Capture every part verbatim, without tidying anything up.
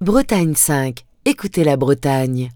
Bretagne cinq. Écoutez la Bretagne.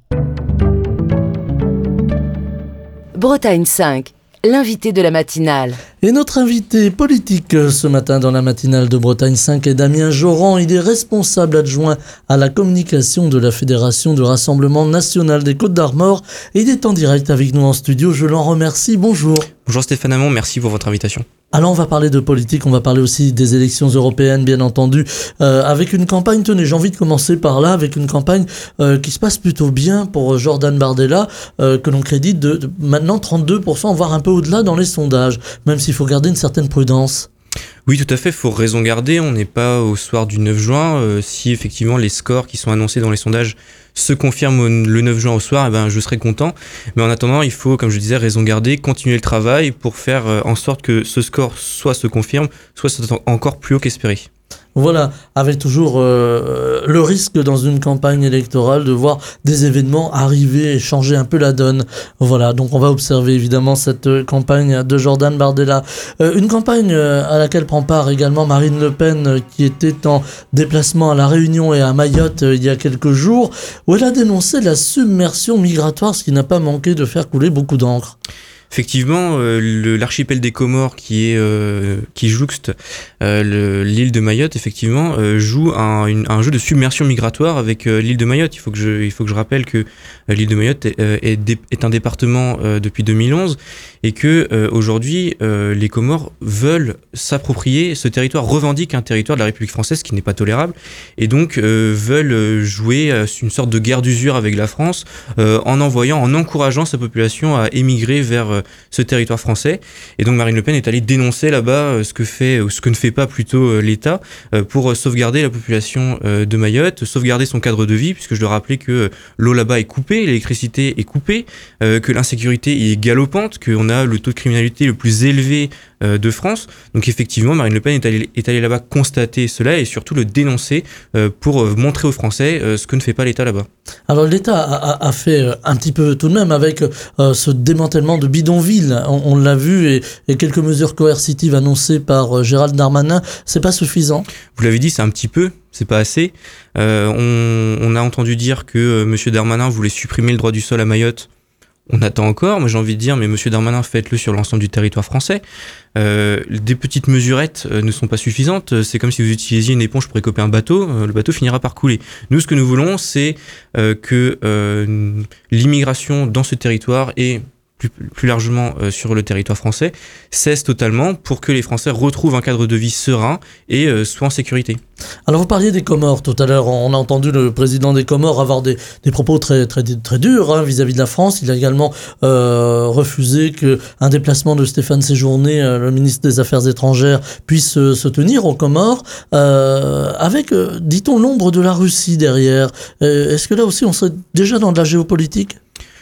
Bretagne cinq, l'invité de la matinale. Et notre invité politique ce matin dans la matinale de Bretagne cinq est Damien Joran. Il est responsable adjoint à la communication de la Fédération du Rassemblement National des Côtes-d'Armor. Et il est en direct avec nous en studio. Je l'en remercie. Bonjour. Bonjour Stéphane Hamon, merci pour votre invitation. Alors on va parler de politique, on va parler aussi des élections européennes bien entendu, euh, avec une campagne, tenez j'ai envie de commencer par là, avec une campagne euh, qui se passe plutôt bien pour Jordan Bardella, euh, que l'on crédite de, de maintenant trente-deux pour cent, voire un peu au-delà dans les sondages, même s'il faut garder une certaine prudence. Oui, tout à fait, il faut raison garder, on n'est pas au soir du neuf juin, euh, si effectivement les scores qui sont annoncés dans les sondages se confirment le neuf juin au soir, eh ben, je serai content, mais en attendant il faut, comme je disais, raison garder, continuer le travail pour faire en sorte que ce score soit se confirme, soit soit encore plus haut qu'espéré. Voilà, avec toujours euh, le risque dans une campagne électorale de voir des événements arriver et changer un peu la donne. Voilà, donc on va observer évidemment cette campagne de Jordan Bardella. Euh, une campagne à laquelle prend part également Marine Le Pen, qui était en déplacement à La Réunion et à Mayotte euh, il y a quelques jours, où elle a dénoncé la submersion migratoire, ce qui n'a pas manqué de faire couler beaucoup d'encre. Effectivement, euh, le, l'archipel des Comores qui est euh, qui jouxte euh, le, l'île de Mayotte, effectivement, euh, joue un, une, un jeu de submersion migratoire avec euh, l'île de Mayotte. Il faut que je il faut que je rappelle que euh, l'île de Mayotte est, euh, est, dé, est un département euh, depuis deux mille onze et que euh, aujourd'hui euh, les Comores veulent s'approprier ce territoire, revendiquent un territoire de la République française qui n'est pas tolérable et donc euh, veulent jouer euh, une sorte de guerre d'usure avec la France euh, en envoyant, en encourageant sa population à émigrer vers euh, ce territoire français. Et donc Marine Le Pen est allée dénoncer là-bas ce que fait ou ce que ne fait pas plutôt l'État pour sauvegarder la population de Mayotte, sauvegarder son cadre de vie, puisque je dois rappeler que l'eau là-bas est coupée, l'électricité est coupée, que l'insécurité est galopante, qu'on a le taux de criminalité le plus élevé de France. Donc effectivement, Marine Le Pen est allée, est allée là-bas constater cela et surtout le dénoncer pour montrer aux Français ce que ne fait pas l'État là-bas. Alors l'État a, a fait un petit peu tout de même avec euh, ce démantèlement de bidonvilles, on, on l'a vu, et, et quelques mesures coercitives annoncées par euh, Gérald Darmanin, c'est pas suffisant. Vous l'avez dit, c'est un petit peu, c'est pas assez. Euh, on, on a entendu dire que euh, Monsieur Darmanin voulait supprimer le droit du sol à Mayotte. On attend encore, moi j'ai envie de dire, mais Monsieur Darmanin, faites-le sur l'ensemble du territoire français. Euh, des petites mesurettes euh, ne sont pas suffisantes. C'est comme si vous utilisiez une éponge pour écoper un bateau, euh, le bateau finira par couler. Nous, ce que nous voulons, c'est euh, que euh, l'immigration dans ce territoire et plus, plus largement euh, sur le territoire français cesse totalement pour que les Français retrouvent un cadre de vie serein et euh, soient en sécurité. Alors vous parliez des Comores tout à l'heure, on a entendu le président des Comores avoir des, des propos très, très, très durs hein, vis-à-vis de la France. Il a également euh, refusé qu'un déplacement de Stéphane Séjourné, euh, le ministre des Affaires étrangères, puisse euh, se tenir aux Comores, euh, avec, euh, dit-on, l'ombre de la Russie derrière. Euh, est-ce que là aussi on serait déjà dans de la géopolitique ?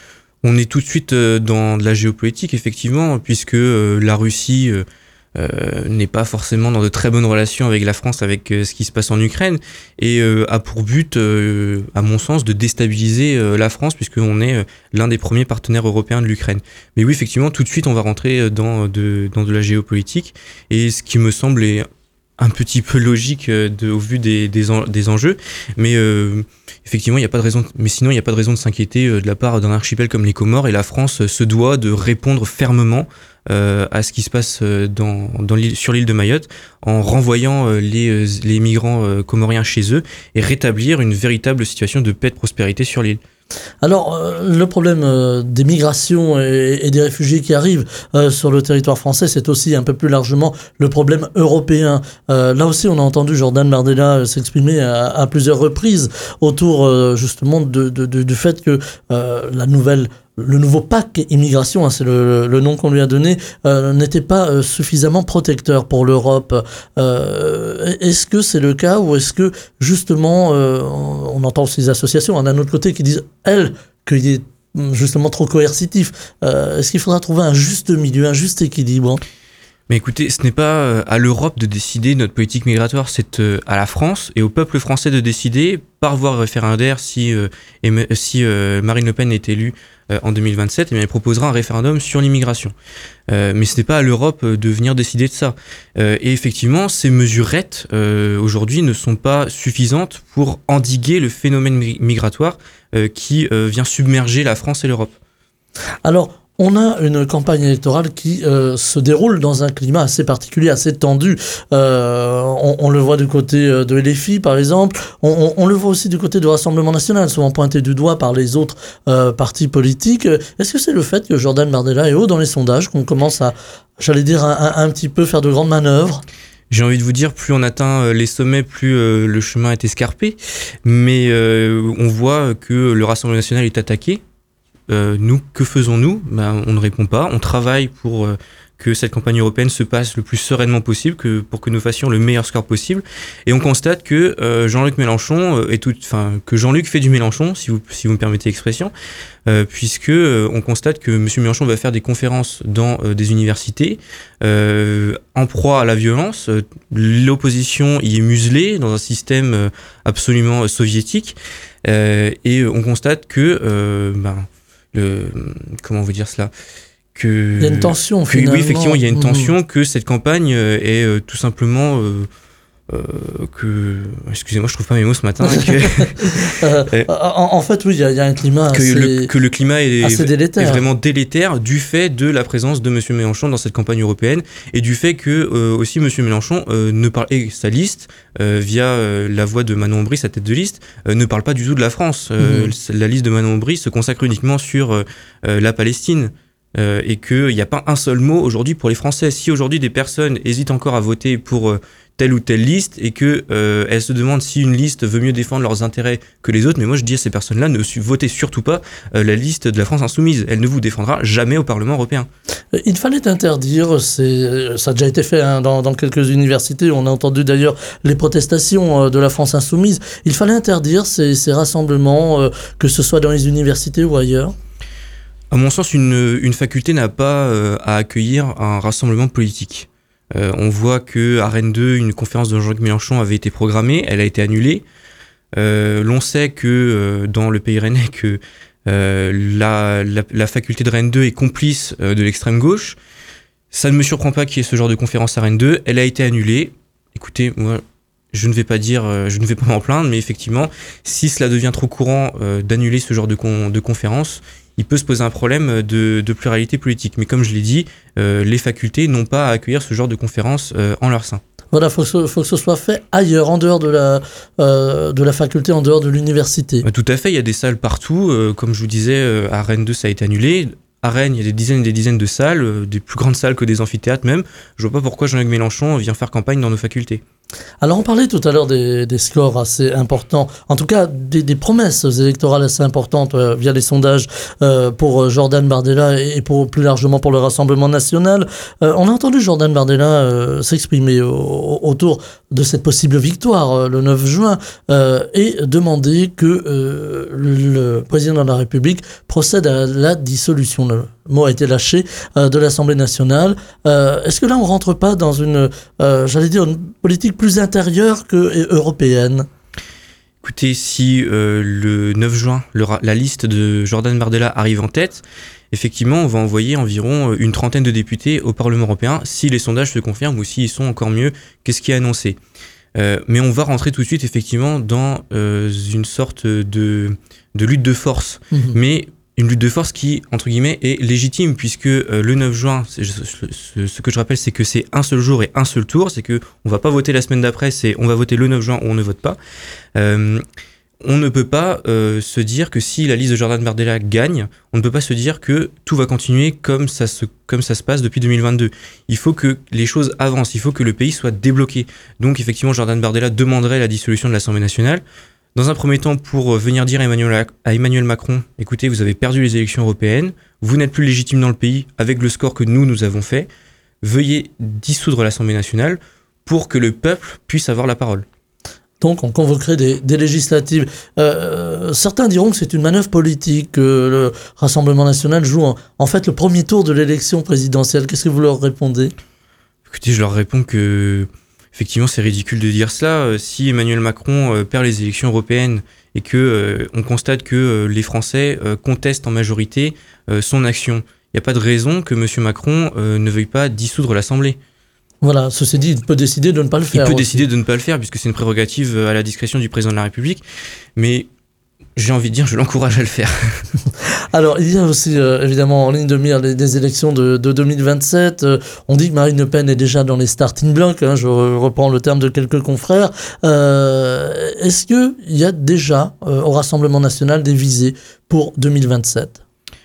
On est tout de suite dans de la géopolitique, effectivement, puisque euh, la Russie euh, euh, n'est pas forcément dans de très bonnes relations avec la France, avec euh, ce qui se passe en Ukraine, et euh, a pour but, euh, à mon sens, de déstabiliser euh, la France, puisqu'on est euh, l'un des premiers partenaires européens de l'Ukraine. Mais oui, effectivement, tout de suite, on va rentrer dans de, dans de la géopolitique, et ce qui me semble est un petit peu logique de, au vu des, des, en, des enjeux, mais euh, effectivement, il n'y a pas de raison, mais sinon, il n'y a pas de raison de s'inquiéter de la part d'un archipel comme les Comores, et la France se doit de répondre fermement euh, à ce qui se passe dans, dans l'île, sur l'île de Mayotte, en renvoyant les, les migrants comoriens chez eux et rétablir une véritable situation de paix et de prospérité sur l'île. Alors, euh, le problème euh, des migrations et, et des réfugiés qui arrivent euh, sur le territoire français, c'est aussi un peu plus largement le problème européen. Euh, là aussi, on a entendu Jordan Bardella s'exprimer à, à plusieurs reprises autour euh, justement de, de, de, du fait que euh, la nouvelle... Le nouveau pacte immigration, hein, c'est le, le nom qu'on lui a donné, euh, n'était pas euh, suffisamment protecteur pour l'Europe. Euh, est-ce que c'est le cas ou est-ce que justement, euh, on, on entend ces associations hein, d'un autre côté qui disent, elles, qu'il est justement trop coercitif. Euh, est-ce qu'il faudra trouver un juste milieu, un juste équilibre ? Mais écoutez, ce n'est pas à l'Europe de décider notre politique migratoire, c'est à la France et au peuple français de décider par voie référendaire si, euh, si euh, Marine Le Pen est élue euh, en deux mille vingt-sept, eh bien, elle proposera un référendum sur l'immigration. Euh, mais ce n'est pas à l'Europe de venir décider de ça. Euh, et effectivement, ces mesurettes euh, aujourd'hui ne sont pas suffisantes pour endiguer le phénomène migratoire euh, qui euh, vient submerger la France et l'Europe. Alors, on a une campagne électorale qui euh, se déroule dans un climat assez particulier, assez tendu. Euh, on, on le voit du côté de L F I, par exemple. On, on, on le voit aussi du côté du Rassemblement national, souvent pointé du doigt par les autres euh, partis politiques. Est-ce que c'est le fait que Jordan Bardella est haut dans les sondages qu'on commence à, j'allais dire, un, un, un petit peu faire de grandes manœuvres ? J'ai envie de vous dire, plus on atteint les sommets, plus euh, le chemin est escarpé. Mais euh, on voit que le Rassemblement national est attaqué. Euh, nous, que faisons-nous ? Ben, on ne répond pas. On travaille pour euh, que cette campagne européenne se passe le plus sereinement possible, que, pour que nous fassions le meilleur score possible. Et on constate que euh, Jean-Luc Mélenchon euh, est tout, enfin que Jean-Luc fait du Mélenchon, si vous si vous me permettez l'expression, euh, puisque euh, on constate que M. Mélenchon va faire des conférences dans euh, des universités euh, en proie à la violence. L'opposition y est muselée dans un système euh, absolument euh, soviétique, euh, et on constate que euh, ben le comment vous dire cela que il y a une tension que, finalement. Oui, effectivement, il y a une tension, mmh. que cette campagne est euh, tout simplement euh, euh, que excusez-moi, je trouve pas mes mots ce matin. que, euh, en, en fait, oui, il y, y a un climat que assez, le que le climat est, assez délétère. est vraiment délétère du fait de la présence de M. Mélenchon dans cette campagne européenne et du fait que euh, aussi M. Mélenchon euh, ne parle et sa liste euh, via euh, la voix de Manon Aubry, sa tête de liste, euh, ne parle pas du tout de la France. Euh, mmh. La liste de Manon Aubry se consacre uniquement sur euh, la Palestine. Euh, et qu'il n'y a pas un seul mot aujourd'hui pour les Français. Si aujourd'hui des personnes hésitent encore à voter pour euh, telle ou telle liste et qu'elles euh, se demandent si une liste veut mieux défendre leurs intérêts que les autres, mais moi je dis à ces personnes-là, ne su- votez surtout pas euh, la liste de la France insoumise. Elle ne vous défendra jamais au Parlement européen. Il fallait interdire, c'est, ça a déjà été fait hein, dans, dans quelques universités, on a entendu d'ailleurs les protestations euh, de la France insoumise, il fallait interdire ces, ces rassemblements, euh, que ce soit dans les universités ou ailleurs. À mon sens, une, une faculté n'a pas euh, à accueillir un rassemblement politique. Euh, on voit qu'à Rennes deux, une conférence de Jean-Luc Mélenchon avait été programmée, elle a été annulée. Euh, l'on sait que euh, dans le pays rennais, que euh, la, la, la faculté de Rennes deux est complice euh, de l'extrême gauche. Ça ne me surprend pas qu'il y ait ce genre de conférence à Rennes deux. Elle a été annulée. Écoutez, moi, je ne vais pas dire, euh, je ne vais pas m'en plaindre, mais effectivement, si cela devient trop courant euh, d'annuler ce genre de, con, de conférence, il peut se poser un problème de, de pluralité politique. Mais comme je l'ai dit, euh, les facultés n'ont pas à accueillir ce genre de conférences euh, en leur sein. Voilà, il faut, faut que ce soit fait ailleurs, en dehors de la, euh, de la faculté, en dehors de l'université. Tout à fait, il y a des salles partout. Euh, comme je vous disais, euh, à Rennes deux, ça a été annulé. À Rennes, il y a des dizaines et des dizaines de salles, euh, des plus grandes salles que des amphithéâtres même. Je vois pas pourquoi Jean-Luc Mélenchon vient faire campagne dans nos facultés. Alors on parlait tout à l'heure des, des scores assez importants, en tout cas des, des promesses électorales assez importantes euh, via les sondages euh, pour Jordan Bardella et pour, plus largement pour le Rassemblement national. Euh, on a entendu Jordan Bardella euh, s'exprimer au, autour de cette possible victoire euh, le neuf juin euh, et demander que euh, le président de la République procède à la dissolution. Le mot a été lâché euh, de l'Assemblée nationale. Euh, est-ce que là on rentre pas dans une, euh, j'allais dire, une politique plus intérieure que européenne? Écoutez, si euh, le neuf juin, le, la liste de Jordan Bardella arrive en tête, effectivement, on va envoyer environ une trentaine de députés au Parlement européen, si les sondages se confirment ou s'ils sont encore mieux que ce qui est annoncé. Euh, mais on va rentrer tout de suite, effectivement, dans euh, une sorte de, de lutte de force. Mmh. Mais une lutte de force qui, entre guillemets, est légitime, puisque euh, le neuf juin, c'est, ce, ce, ce que je rappelle, c'est que c'est un seul jour et un seul tour, c'est que on va pas voter la semaine d'après, c'est on va voter le neuf juin ou on ne vote pas. Euh, on ne peut pas euh, se dire que si la liste de Jordan Bardella gagne, on ne peut pas se dire que tout va continuer comme ça se, comme ça se passe depuis deux mille vingt-deux. Il faut que les choses avancent, il faut que le pays soit débloqué. Donc effectivement, Jordan Bardella demanderait la dissolution de l'Assemblée nationale. Dans un premier temps, pour venir dire à Emmanuel, à Emmanuel Macron, écoutez, vous avez perdu les élections européennes, vous n'êtes plus légitime dans le pays avec le score que nous, nous avons fait, veuillez dissoudre l'Assemblée nationale pour que le peuple puisse avoir la parole. Donc on convoquerait des, des législatives. Euh, certains diront que c'est une manœuvre politique, que le Rassemblement national joue en, en fait le premier tour de l'élection présidentielle. Qu'est-ce que vous leur répondez ? Écoutez, je leur réponds que effectivement c'est ridicule de dire cela. Si Emmanuel Macron euh, perd les élections européennes et que euh, on constate que euh, les Français euh, contestent en majorité euh, son action, il n'y a pas de raison que M. Macron euh, ne veuille pas dissoudre l'Assemblée. Voilà, ceci dit, il peut décider de ne pas le faire. Il peut aussi. décider de ne pas le faire puisque c'est une prérogative à la discrétion du président de la République, mais j'ai envie de dire, je l'encourage à le faire. Alors, il y a aussi, euh, évidemment, en ligne de mire les, des élections de, de deux mille vingt-sept. Euh, on dit que Marine Le Pen est déjà dans les starting blocks. Hein, je re- reprends le terme de quelques confrères. Euh, est-ce qu'il y a déjà, euh, au Rassemblement national, des visées pour deux mille vingt-sept ?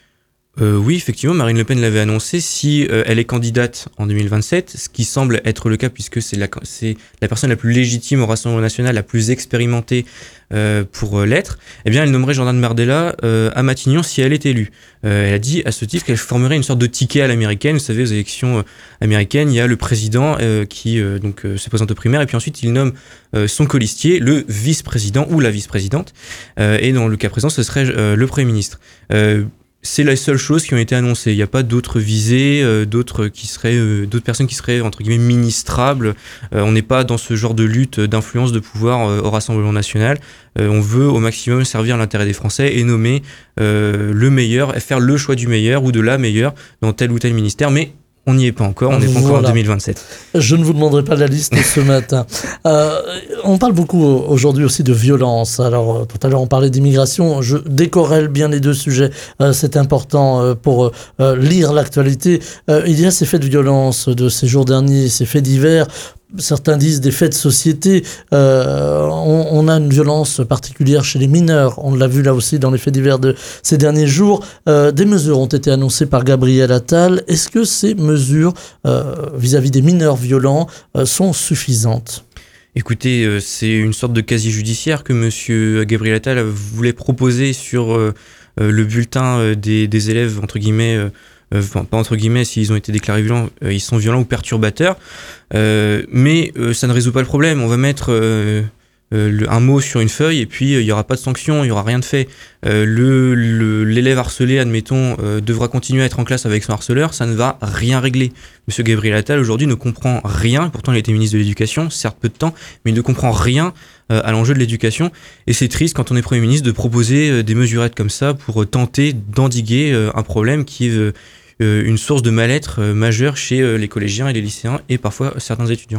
Euh, oui, effectivement, Marine Le Pen l'avait annoncé. Si euh, elle est candidate en deux mille vingt-sept, ce qui semble être le cas puisque c'est la, c'est la personne la plus légitime au Rassemblement national, la plus expérimentée euh, pour euh, l'être, eh bien, elle nommerait Jordan Bardella euh, à Matignon si elle est élue. Euh, elle a dit à ce titre qu'elle formerait une sorte de ticket à l'américaine. Vous savez, aux élections euh, américaines, il y a le président euh, qui euh, donc euh, se présente aux primaires et puis ensuite il nomme euh, son colistier, le vice-président ou la vice-présidente. Euh, et dans le cas présent, ce serait euh, le Premier ministre. Euh, C'est les seules choses qui ont été annoncées. Il n'y a pas d'autres visées, euh, d'autres qui seraient, euh, d'autres personnes qui seraient entre guillemets ministrables. Euh, on n'est pas dans ce genre de lutte d'influence de pouvoir euh, au Rassemblement national. Euh, on veut au maximum servir l'intérêt des Français et nommer euh, le meilleur, et faire le choix du meilleur ou de la meilleure dans tel ou tel ministère. Mais on n'y est pas encore, on n'est pas encore Voilà. en deux mille vingt-sept. Je ne vous demanderai pas la liste ce matin. Euh, on parle beaucoup aujourd'hui aussi de violence. Alors, euh, tout à l'heure, on parlait d'immigration. Je décorrèle bien les deux sujets. Euh, c'est important euh, pour euh, lire l'actualité. Euh, il y a ces faits de violence de ces jours derniers, ces faits divers. Certains disent des faits de société. Euh, on, on a une violence particulière chez les mineurs. On l'a vu là aussi dans les faits divers de ces derniers jours. Euh, des mesures ont été annoncées par Gabriel Attal. Est-ce que ces mesures euh, vis-à-vis des mineurs violents euh, sont suffisantes ? Écoutez, euh, c'est une sorte de casier judiciaire que monsieur Gabriel Attal voulait proposer sur euh, euh, le bulletin euh, des, des élèves, entre guillemets, euh, euh, enfin, pas entre guillemets, s'ils ont été déclarés violents, euh, ils sont violents ou perturbateurs. Euh, mais euh, ça ne résout pas le problème. On va mettre euh, euh, le, un mot sur une feuille et puis il euh, n'y aura pas de sanction, il n'y aura rien de fait. Euh, le, le, l'élève harcelé, admettons, euh, devra continuer à être en classe avec son harceleur, ça ne va rien régler. Monsieur Gabriel Attal, aujourd'hui, ne comprend rien, pourtant il a été ministre de l'Éducation, certes peu de temps, mais il ne comprend rien euh, à l'enjeu de l'éducation. Et c'est triste, quand on est Premier ministre, de proposer euh, des mesurettes comme ça pour euh, tenter d'endiguer euh, un problème qui est euh, euh, une source de mal-être euh, majeure chez euh, les collégiens et les lycéens et parfois certains étudiants.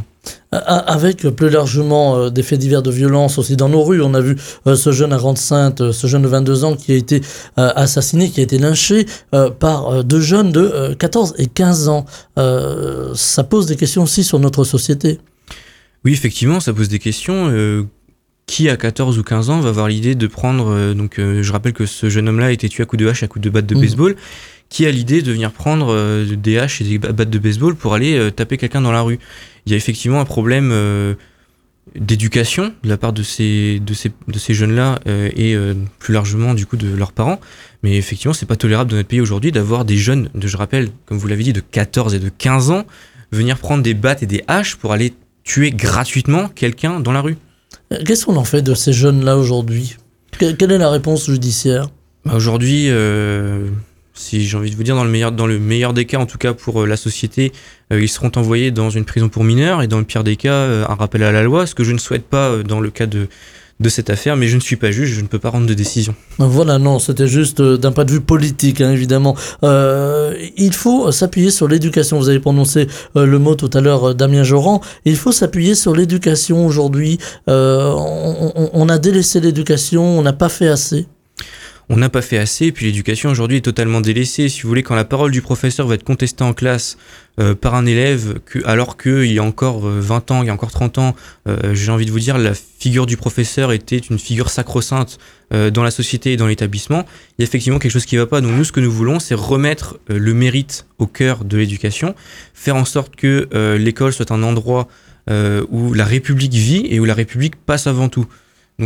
Avec plus largement euh, des faits divers de violence aussi dans nos rues, on a vu euh, ce jeune à Rente-Sainte, euh, ce jeune de vingt-deux ans qui a été euh, assassiné, qui a été lynché euh, par euh, deux jeunes de euh, quatorze et quinze ans. Euh, ça pose des questions aussi sur notre société. Oui, effectivement, ça pose des questions. Euh, qui, à quatorze ou quinze ans, va avoir l'idée de prendre... Euh, donc, euh, je rappelle que ce jeune homme-là a été tué à coups de hache, à coups de batte de mmh. baseball. Qui a l'idée de venir prendre euh, des haches et des battes de baseball pour aller euh, taper quelqu'un dans la rue? Il y a effectivement un problème euh, d'éducation de la part de ces, de ces, de ces jeunes-là euh, et euh, plus largement du coup de leurs parents. Mais effectivement, c'est pas tolérable dans notre pays aujourd'hui d'avoir des jeunes, de, je rappelle, comme vous l'avez dit, de quatorze et de quinze ans, venir prendre des battes et des haches pour aller tuer gratuitement quelqu'un dans la rue. Qu'est-ce qu'on en fait de ces jeunes-là aujourd'hui? Quelle est la réponse judiciaire? Bah aujourd'hui... Euh Si j'ai envie de vous dire, dans le meilleur, dans le meilleur des cas, en tout cas pour euh, la société, euh, ils seront envoyés dans une prison pour mineurs et dans le pire des cas, euh, un rappel à la loi, ce que je ne souhaite pas euh, dans le cas de, de cette affaire, mais je ne suis pas juge, je ne peux pas rendre de décision. Voilà, non, c'était juste euh, d'un point de vue politique, hein, évidemment. Euh, il faut s'appuyer sur l'éducation. Vous avez prononcé euh, le mot tout à l'heure, euh, Damien Joran. Il faut s'appuyer sur l'éducation aujourd'hui. Euh, on, on, on a délaissé l'éducation, on n'a pas fait assez. On n'a pas fait assez, et puis l'éducation aujourd'hui est totalement délaissée. Si vous voulez, quand la parole du professeur va être contestée en classe euh, par un élève, que, alors qu'il y a encore euh, vingt ans, il y a encore trente ans, euh, j'ai envie de vous dire, la figure du professeur était une figure sacro-sainte euh, dans la société et dans l'établissement, il y a effectivement quelque chose qui ne va pas. Donc nous, ce que nous voulons, c'est remettre euh, le mérite au cœur de l'éducation, faire en sorte que euh, l'école soit un endroit euh, où la République vit et où la République passe avant tout. Donc,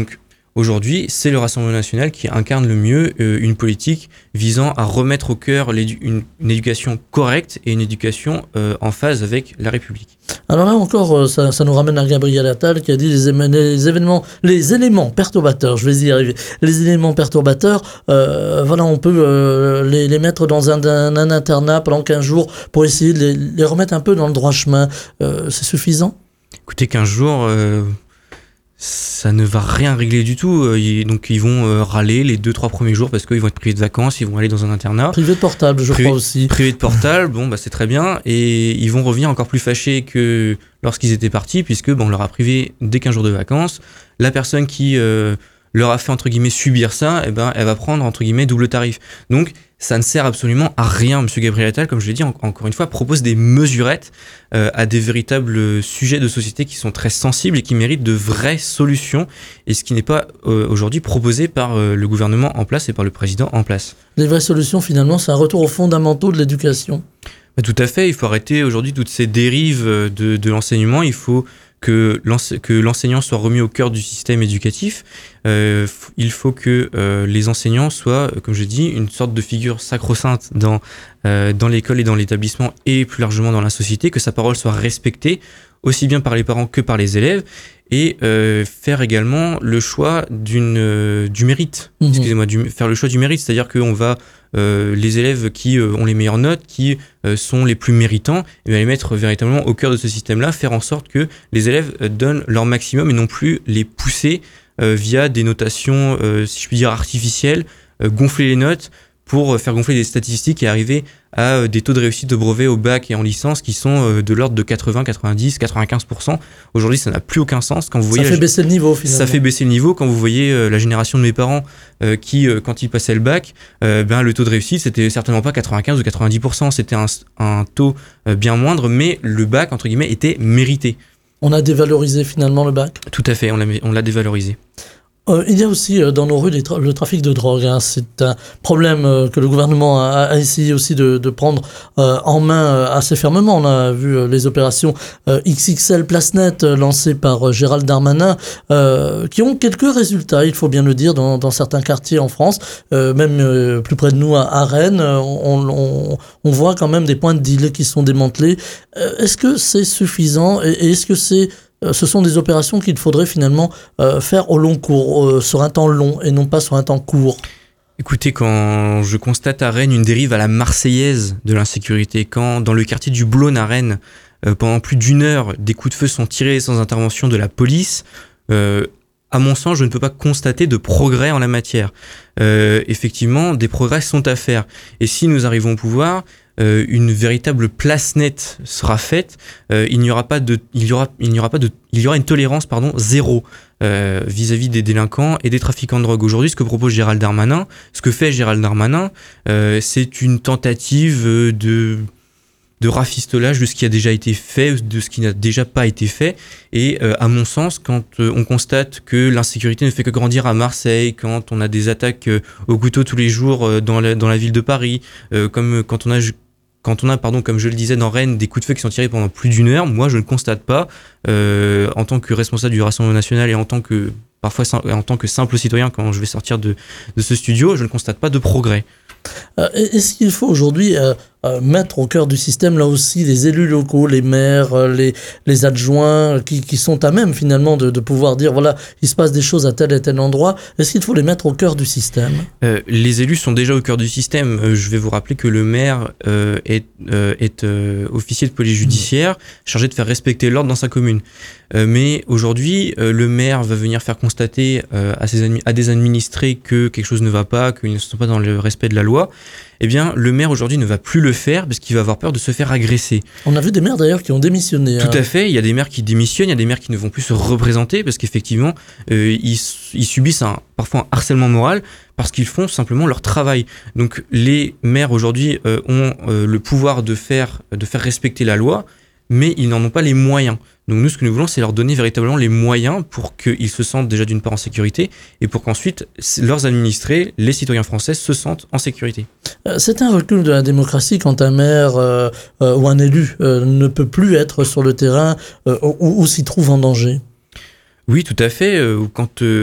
aujourd'hui, c'est le Rassemblement national qui incarne le mieux euh, une politique visant à remettre au cœur une, une éducation correcte et une éducation euh, en phase avec la République. Alors là encore, ça, ça nous ramène à Gabriel Attal qui a dit les, les événements, les éléments perturbateurs, je vais y arriver, les éléments perturbateurs, euh, voilà, on peut euh, les, les mettre dans un, un, un internat pendant quinze jours pour essayer de les, les remettre un peu dans le droit chemin. Euh, c'est suffisant ? Écoutez, quinze jours... Euh... ça ne va rien régler du tout. Ils, donc ils vont euh, râler les deux trois premiers jours parce qu'ils vont être privés de vacances, ils vont aller dans un internat. Privé de portable, je privé, crois aussi. Privé de portable, bon bah c'est très bien. Et ils vont revenir encore plus fâchés que lorsqu'ils étaient partis, puisque bon, on leur a privé des quinze jours de vacances. La personne qui euh, leur a fait entre guillemets subir ça, eh ben, elle va prendre entre guillemets double tarif. Donc ça ne sert absolument à rien. Monsieur Gabriel Attal, comme je l'ai dit en- encore une fois, propose des mesurettes euh, à des véritables sujets de société qui sont très sensibles et qui méritent de vraies solutions, et ce qui n'est pas euh, aujourd'hui proposé par euh, le gouvernement en place et par le président en place. Les vraies solutions, finalement, c'est un retour aux fondamentaux de l'éducation. Bah, tout à fait, il faut arrêter aujourd'hui toutes ces dérives de, de l'enseignement. Il faut que, l'ense- que l'enseignant soit remis au cœur du système éducatif. Euh, f- il faut que euh, les enseignants soient, euh, comme je dis, une sorte de figure sacro-sainte dans, euh, dans l'école et dans l'établissement et plus largement dans la société, que sa parole soit respectée aussi bien par les parents que par les élèves, et euh, faire également le choix d'une, euh, du mérite. Mmh. Excusez-moi, du, faire le choix du mérite, c'est-à-dire qu'on va, euh, les élèves qui euh, ont les meilleures notes, qui euh, sont les plus méritants, et bien les mettre véritablement au cœur de ce système-là, faire en sorte que les élèves euh, donnent leur maximum et non plus les pousser euh, via des notations, euh, si je puis dire, artificielles, euh, gonfler les notes pour euh, faire gonfler des statistiques et arriver à euh, des taux de réussite de brevet au bac et en licence qui sont euh, de l'ordre de quatre-vingts, quatre-vingt-dix, quatre-vingt-quinze pour cent. Aujourd'hui, ça n'a plus aucun sens. Quand vous voyez Ça la- fait baisser le niveau, finalement. ça fait baisser le niveau. Quand vous voyez euh, la génération de mes parents euh, qui, euh, quand ils passaient le bac, euh, ben, le taux de réussite, c'était certainement pas quatre-vingt-quinze ou quatre-vingt-dix pour cent. C'était un, un taux euh, bien moindre, mais le bac, entre guillemets, était mérité. On a dévalorisé, finalement, le bac. Tout à fait, on l'a, on l'a dévalorisé. Euh, il y a aussi euh, dans nos rues les tra- le trafic de drogue. Hein. C'est un problème euh, que le gouvernement a, a essayé aussi de, de prendre euh, en main euh, assez fermement. On a vu euh, les opérations euh, X X L Place Net euh, lancées par euh, Gérald Darmanin euh, qui ont quelques résultats, il faut bien le dire, dans, dans certains quartiers en France, euh, même euh, plus près de nous à, à Rennes. euh, On, on, on voit quand même des points de deal qui sont démantelés. Euh, est-ce que c'est suffisant et, et est-ce que c'est ce sont des opérations qu'il faudrait finalement euh, faire au long cours, euh, sur un temps long et non pas sur un temps court? Écoutez, quand je constate à Rennes une dérive à la marseillaise de l'insécurité, quand dans le quartier du Blône à Rennes, euh, pendant plus d'une heure, des coups de feu sont tirés sans intervention de la police, euh, à mon sens, je ne peux pas constater de progrès en la matière. Euh, effectivement, des progrès sont à faire. Et si nous arrivons au pouvoir, euh, une véritable place nette sera faite. Euh, il n'y aura pas de, il y aura, il n'y aura pas de, il y aura une tolérance, pardon, zéro euh, vis-à-vis des délinquants et des trafiquants de drogue. Aujourd'hui, ce que propose Gérald Darmanin, ce que fait Gérald Darmanin, euh, c'est une tentative de de rafistolage de ce qui a déjà été fait, de ce qui n'a déjà pas été fait. Et euh, à mon sens, quand euh, on constate que l'insécurité ne fait que grandir à Marseille, quand on a des attaques euh, au couteau tous les jours euh, dans, la, dans la ville de Paris, euh, comme quand on a, quand on a, pardon, comme je le disais dans Rennes, des coups de feu qui sont tirés pendant plus d'une heure, moi je ne constate pas, euh, en tant que responsable du Rassemblement national et en tant que, parfois en tant que simple citoyen quand je vais sortir de, de ce studio, je ne constate pas de progrès. Euh, est-ce qu'il faut aujourd'hui euh, euh, mettre au cœur du système là aussi les élus locaux, les maires, euh, les, les adjoints euh, qui, qui sont à même finalement de, de pouvoir dire voilà, il se passe des choses à tel et tel endroit. Est-ce qu'il faut les mettre au cœur du système? euh, Les élus sont déjà au cœur du système. Euh, je vais vous rappeler que le maire euh, est, euh, est euh, officier de police judiciaire, mmh. chargé de faire respecter l'ordre dans sa commune. Euh, mais aujourd'hui, euh, le maire va venir faire constater euh, à, ses admi- à des administrés que quelque chose ne va pas, qu'ils ne sont pas dans le respect de la loi. Eh bien, le maire aujourd'hui ne va plus le faire parce qu'il va avoir peur de se faire agresser. On a vu des maires d'ailleurs qui ont démissionné. Tout hein. à fait, il y a des maires qui démissionnent, il y a des maires qui ne vont plus se représenter parce qu'effectivement, euh, ils, ils subissent un, parfois un harcèlement moral parce qu'ils font simplement leur travail. Donc les maires aujourd'hui euh, ont euh, le pouvoir de faire, de faire respecter la loi, mais ils n'en ont pas les moyens. Donc nous, ce que nous voulons, c'est leur donner véritablement les moyens pour qu'ils se sentent déjà d'une part en sécurité et pour qu'ensuite leurs administrés, les citoyens français, se sentent en sécurité. C'est un recul de la démocratie quand un maire euh, euh, ou un élu euh, ne peut plus être sur le terrain euh, ou, ou s'y trouve en danger. Oui, tout à fait. Euh, quand... Euh,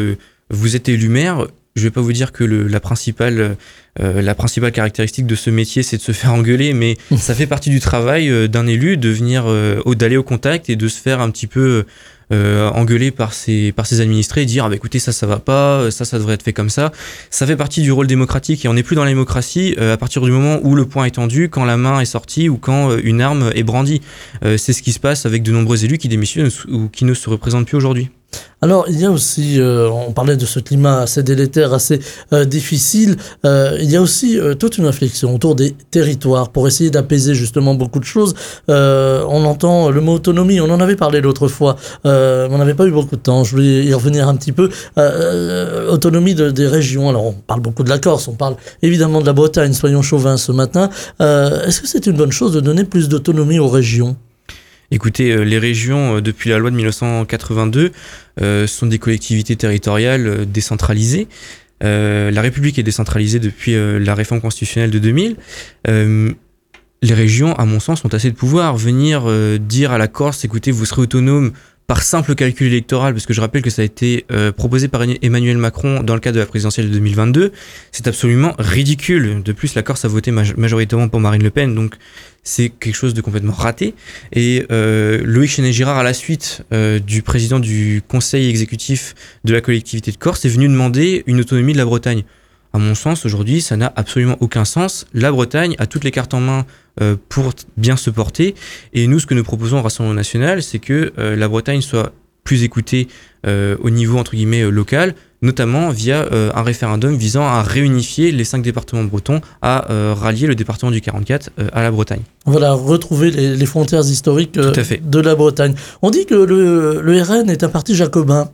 vous êtes élu maire. Je vais pas vous dire que le, la principale, euh, la principale caractéristique de ce métier, c'est de se faire engueuler, mais ça fait partie du travail euh, d'un élu de venir, euh, d'aller au contact et de se faire un petit peu euh, engueuler par ses, par ses administrés et dire ah bah écoutez ça ça va pas, ça ça devrait être fait comme ça. Ça fait partie du rôle démocratique et on n'est plus dans la démocratie euh, à partir du moment où le poing est tendu, quand la main est sortie ou quand euh, une arme est brandie. Euh, c'est ce qui se passe avec de nombreux élus qui démissionnent ou qui ne se représentent plus aujourd'hui. Alors, il y a aussi, euh, on parlait de ce climat assez délétère, assez euh, difficile, euh, il y a aussi euh, toute une réflexion autour des territoires pour essayer d'apaiser justement beaucoup de choses. Euh, on entend le mot autonomie, on en avait parlé l'autre fois, euh, on n'avait pas eu beaucoup de temps, je voulais y revenir un petit peu. Euh, autonomie de, des régions, alors on parle beaucoup de la Corse, on parle évidemment de la Bretagne, soyons chauvins ce matin. Euh, est-ce que c'est une bonne chose de donner plus d'autonomie aux régions ? Écoutez, euh, les régions, euh, depuis la loi de dix-neuf cent quatre-vingt-deux, euh, sont des collectivités territoriales euh, décentralisées. Euh, la République est décentralisée depuis euh, la réforme constitutionnelle de deux mille. Euh, les régions, à mon sens, ont assez de pouvoir. Venir euh, dire à la Corse, écoutez, vous serez autonome par simple calcul électoral, parce que je rappelle que ça a été euh, proposé par Emmanuel Macron dans le cadre de la présidentielle de deux mille vingt-deux, c'est absolument ridicule. De plus, la Corse a voté maj- majoritairement pour Marine Le Pen, donc c'est quelque chose de complètement raté. Et euh, Loïc Chenet-Girard, à la suite euh, du président du conseil exécutif de la collectivité de Corse, est venu demander une autonomie de la Bretagne. À mon sens, aujourd'hui, ça n'a absolument aucun sens. La Bretagne a toutes les cartes en main euh, pour bien se porter. Et nous, ce que nous proposons au Rassemblement National, c'est que euh, la Bretagne soit plus écoutée euh, au niveau, entre guillemets, euh, local, notamment via euh, un référendum visant à réunifier les cinq départements bretons, à euh, rallier le département du quarante-quatre euh, à la Bretagne. Voilà, retrouver les, les frontières historiques euh, Tout à fait. de la Bretagne. On dit que le, le R N est un parti jacobin.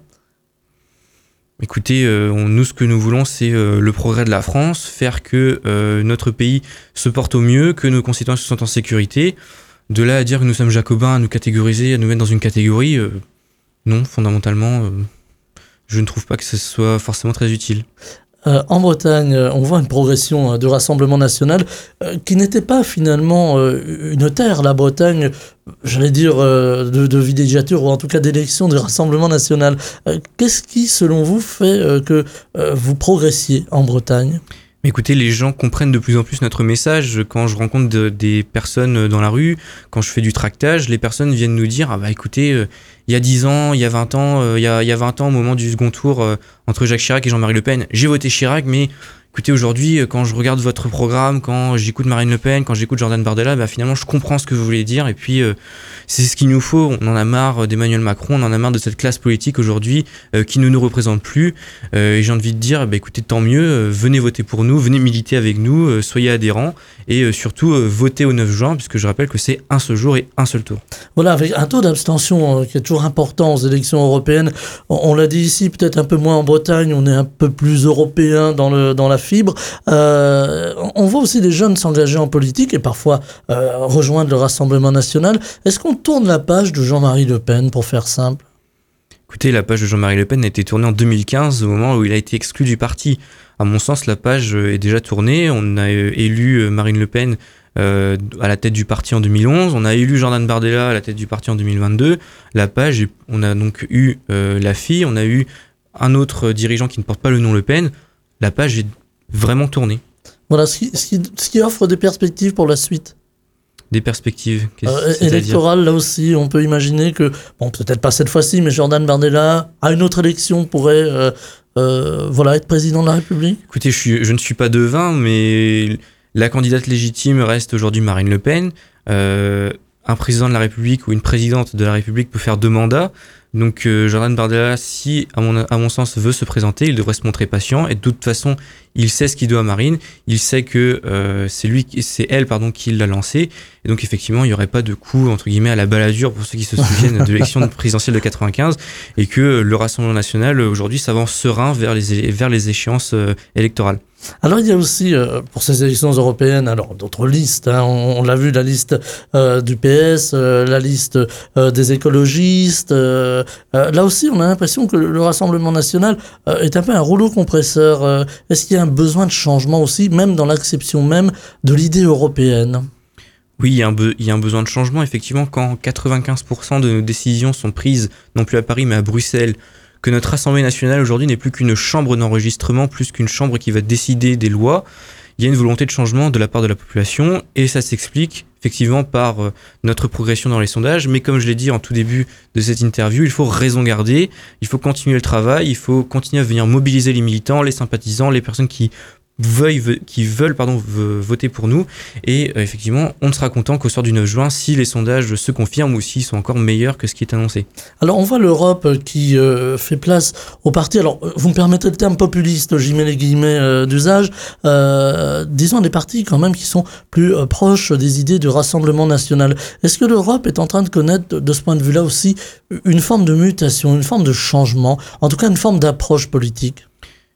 Écoutez, euh, on, nous, ce que nous voulons, c'est euh, le progrès de la France, faire que euh, notre pays se porte au mieux, que nos concitoyens se sentent en sécurité. De là à dire que nous sommes jacobins, à nous catégoriser, à nous mettre dans une catégorie, euh, non, fondamentalement, euh, je ne trouve pas que ce soit forcément très utile. Euh, en Bretagne, on voit une progression euh, de Rassemblement National euh, qui n'était pas finalement euh, une terre, la Bretagne, j'allais dire, euh, de, de villégiature ou en tout cas d'élection du Rassemblement National. Euh, qu'est-ce qui, selon vous, fait euh, que euh, vous progressiez en Bretagne ? Écoutez, les gens comprennent de plus en plus notre message. Quand je rencontre de, des personnes dans la rue, quand je fais du tractage, les personnes viennent nous dire « Ah bah écoutez, euh, il y a dix ans, il y a vingt ans, euh, il y a, il y a vingt ans au moment du second tour euh, entre Jacques Chirac et Jean-Marie Le Pen, j'ai voté Chirac, mais écoutez, aujourd'hui, quand je regarde votre programme, quand j'écoute Marine Le Pen, quand j'écoute Jordan Bardella, bah finalement je comprends ce que vous voulez dire et puis euh, c'est ce qu'il nous faut. On en a marre d'Emmanuel Macron, on en a marre de cette classe politique aujourd'hui euh, qui ne nous représente plus euh, et j'ai envie de dire, bah écoutez, tant mieux, euh, venez voter pour nous, venez militer avec nous, euh, soyez adhérents et euh, surtout euh, votez au neuf juin puisque je rappelle que c'est un seul jour et un seul tour. Voilà, avec un taux d'abstention euh, qui est toujours important aux élections européennes. On, on l'a dit ici, peut-être un peu moins en Bretagne, on est un peu plus européen dans, le, dans la fibre. Euh, on voit aussi des jeunes s'engager en politique et parfois euh, rejoindre le Rassemblement National. Est-ce qu'on tourne la page de Jean-Marie Le Pen, pour faire simple ? Écoutez, la page de Jean-Marie Le Pen a été tournée en deux mille quinze, au moment où il a été exclu du parti. À mon sens, la page est déjà tournée. On a élu Marine Le Pen euh, à la tête du parti en deux mille onze. On a élu Jordan Bardella à la tête du parti en deux mille vingt-deux. La page, on a donc eu euh, la fille, on a eu un autre dirigeant qui ne porte pas le nom Le Pen. La page est vraiment tournée. Voilà, ce qui, ce qui, ce qui offre des perspectives pour la suite. Des perspectives euh, électorales, là aussi, on peut imaginer que, bon, peut-être pas cette fois-ci, mais Jordan Bardella, à une autre élection, pourrait euh, euh, voilà, être président de la République. Écoutez, je, suis, je ne suis pas devin, mais la candidate légitime reste aujourd'hui Marine Le Pen. Euh, un président de la République ou une présidente de la République peut faire deux mandats. Donc euh, Jordan Bardella, si à mon, à mon sens veut se présenter, il devrait se montrer patient et de toute façon il sait ce qu'il doit à Marine, il sait que euh, c'est lui, c'est elle pardon qui l'a lancé et donc effectivement il n'y aurait pas de coup entre guillemets à la baladure pour ceux qui se souviennent de l'élection présidentielle de quatre-vingt-quinze et que le Rassemblement National aujourd'hui s'avance serein vers les vers les échéances euh, électorales. Alors il y a aussi, euh, pour ces élections européennes, alors d'autres listes, hein, on, on l'a vu, la liste euh, du P S, euh, la liste euh, des écologistes, euh, euh, là aussi on a l'impression que le Rassemblement National euh, est un peu un rouleau compresseur. Euh, est-ce qu'il y a un besoin de changement aussi, même dans l'acception même de l'idée européenne ? Oui, il y, a un be- il y a un besoin de changement, effectivement, quand quatre-vingt-quinze pour cent de nos décisions sont prises, non plus à Paris, mais à Bruxelles, que notre Assemblée nationale aujourd'hui n'est plus qu'une chambre d'enregistrement, plus qu'une chambre qui va décider des lois. Il y a une volonté de changement de la part de la population et ça s'explique effectivement par euh, notre progression dans les sondages. Mais comme je l'ai dit en tout début de cette interview, il faut raison garder, il faut continuer le travail, il faut continuer à venir mobiliser les militants, les sympathisants, les personnes qui veuillent, qui veulent pardon, voter pour nous. Et euh, effectivement, on ne sera content qu'au soir du neuf juin si les sondages se confirment ou s'ils sont encore meilleurs que ce qui est annoncé. Alors on voit l'Europe qui euh, fait place aux partis, alors vous me permettez le terme populiste, j'y mets les guillemets euh, d'usage, euh, disons des partis quand même qui sont plus euh, proches des idées du Rassemblement national. Est-ce que l'Europe est en train de connaître de ce point de vue-là aussi une forme de mutation, une forme de changement, en tout cas une forme d'approche politique ?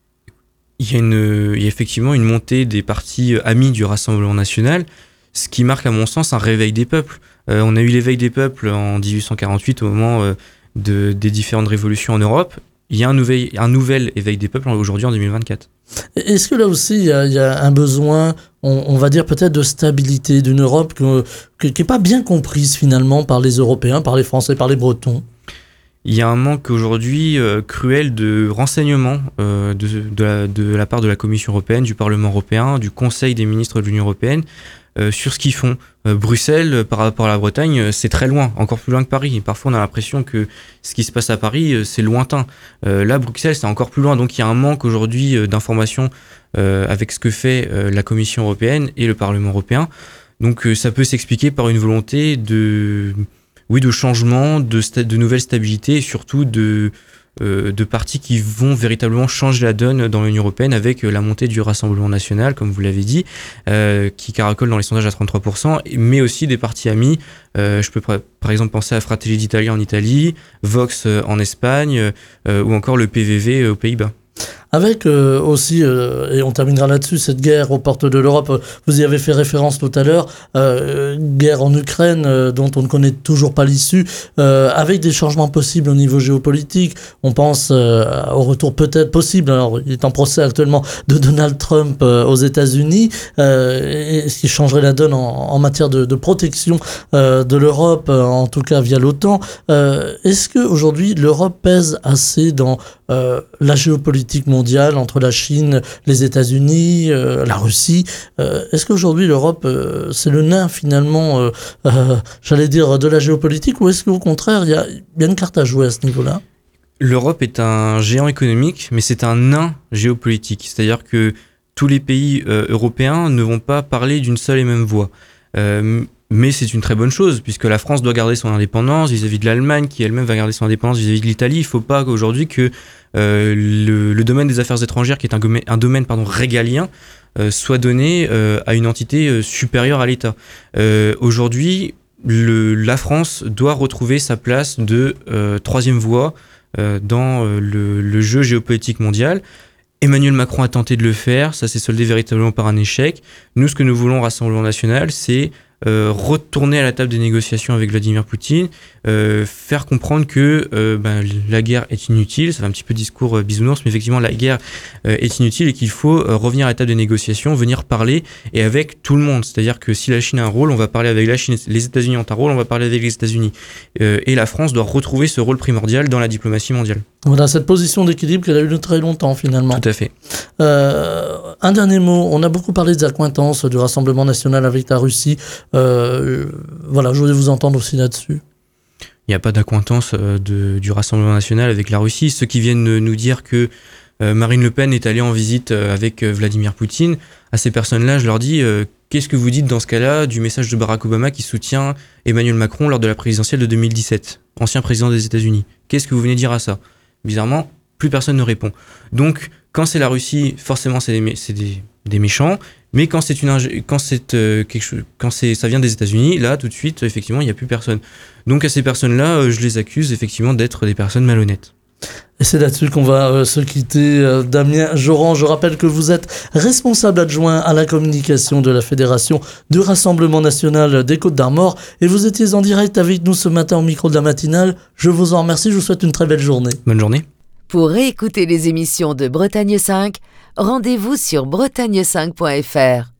Il y a, une, il y a effectivement une montée des partis amis du Rassemblement national, ce qui marque à mon sens un réveil des peuples. Euh, on a eu l'éveil des peuples en dix-huit cent quarante-huit au moment euh, de, des différentes révolutions en Europe. Il y a un nouvel, un nouvel éveil des peuples aujourd'hui en deux mille vingt-quatre. Est-ce que là aussi il y a, il y a un besoin, on, on va dire peut-être de stabilité d'une Europe que, que, qui n'est pas bien comprise finalement par les Européens, par les Français, par les Bretons ? Il y a un manque aujourd'hui euh, cruel de renseignements euh, de, de, la, de la part de la Commission européenne, du Parlement européen, du Conseil des ministres de l'Union européenne euh, sur ce qu'ils font. Euh, Bruxelles, par rapport à la Bretagne, euh, c'est très loin, encore plus loin que Paris. Et parfois, on a l'impression que ce qui se passe à Paris, euh, c'est lointain. Euh, là, Bruxelles, c'est encore plus loin. Donc, il y a un manque aujourd'hui euh, d'informations euh, avec ce que fait euh, la Commission européenne et le Parlement européen. Donc, euh, ça peut s'expliquer par une volonté de... Oui, de changement, de, sta- de nouvelles stabilités et surtout de, euh, de partis qui vont véritablement changer la donne dans l'Union européenne avec la montée du Rassemblement national, comme vous l'avez dit, euh, qui caracole dans les sondages à trente-trois pour cent, mais aussi des partis amis. Euh, je peux pr- par exemple penser à Fratelli d'Italia en Italie, Vox euh, en Espagne euh, ou encore le P V V euh, aux Pays-Bas. Avec euh, aussi, euh, et on terminera là-dessus, cette guerre aux portes de l'Europe, vous y avez fait référence tout à l'heure, euh, guerre en Ukraine euh, dont on ne connaît toujours pas l'issue, euh, avec des changements possibles au niveau géopolitique. On pense euh, au retour peut-être possible, alors il est en procès actuellement, de Donald Trump euh, aux États-Unis, euh, et ce qui changerait la donne en, en matière de, de protection euh, de l'Europe, euh, en tout cas via l'OTAN. Euh, est-ce qu'aujourd'hui l'Europe pèse assez dans euh, la géopolitique mondiale mondiale entre la Chine, les États-Unis, euh, la Russie. Euh, est-ce qu'aujourd'hui l'Europe, euh, c'est le nain finalement, euh, euh, j'allais dire, de la géopolitique, ou est-ce qu'au contraire, il y a, y a une carte à jouer à ce niveau-là ? L'Europe est un géant économique, mais c'est un nain géopolitique. C'est-à-dire que tous les pays euh, européens ne vont pas parler d'une seule et même voix. Euh, mais c'est une très bonne chose, puisque la France doit garder son indépendance vis-à-vis de l'Allemagne, qui elle-même va garder son indépendance vis-à-vis de l'Italie. Il ne faut pas qu'aujourd'hui que euh, le, le domaine des affaires étrangères, qui est un, un domaine pardon, régalien, euh, soit donné euh, à une entité euh, supérieure à l'État. Euh, aujourd'hui, le, la France doit retrouver sa place de euh, troisième voie euh, dans euh, le, le jeu géopolitique mondial. Emmanuel Macron a tenté de le faire, ça s'est soldé véritablement par un échec. Nous, ce que nous voulons au Rassemblement national, c'est euh, retourner à la table des négociations avec Vladimir Poutine, euh, faire comprendre que euh, ben, la guerre est inutile. Ça fait un petit peu discours euh, bisounours, mais effectivement, la guerre euh, est inutile et qu'il faut euh, revenir à la table des négociations, venir parler, et avec tout le monde. C'est-à-dire que si la Chine a un rôle, on va parler avec la Chine. Les États-Unis ont un rôle, on va parler avec les États-Unis. Euh, et la France doit retrouver ce rôle primordial dans la diplomatie mondiale. Voilà, cette position d'équilibre qu'elle a eu de très longtemps finalement. Tout à fait. Euh, un dernier mot, on a beaucoup parlé des accointances du Rassemblement national avec la Russie. Euh, voilà, je voulais vous entendre aussi là-dessus. Il n'y a pas d'accointance euh, de, du Rassemblement national avec la Russie. Ceux qui viennent nous dire que euh, Marine Le Pen est allée en visite euh, avec euh, Vladimir Poutine, à ces personnes-là, je leur dis euh, qu'est-ce que vous dites dans ce cas-là du message de Barack Obama qui soutient Emmanuel Macron lors de la présidentielle de deux mille dix-sept, ancien président des États-Unis. Qu'est-ce que vous venez dire à ça ? Bizarrement, plus personne ne répond. Donc, quand c'est la Russie, forcément, c'est des, c'est des, des méchants. Mais quand c'est une, quand c'est euh, quelque chose, quand c'est, ça vient des États-Unis, là, tout de suite, effectivement, il n'y a plus personne. Donc, à ces personnes-là, euh, je les accuse effectivement d'être des personnes malhonnêtes. Et c'est là-dessus qu'on va euh, se quitter. Euh, Damien Joran, je rappelle que vous êtes responsable adjoint à la communication de la Fédération du Rassemblement national des Côtes-d'Armor, et vous étiez en direct avec nous ce matin au micro de la matinale. Je vous en remercie, je vous souhaite une très belle journée. Bonne journée. Pour réécouter les émissions de Bretagne cinq, rendez-vous sur bretagne cinq point f r.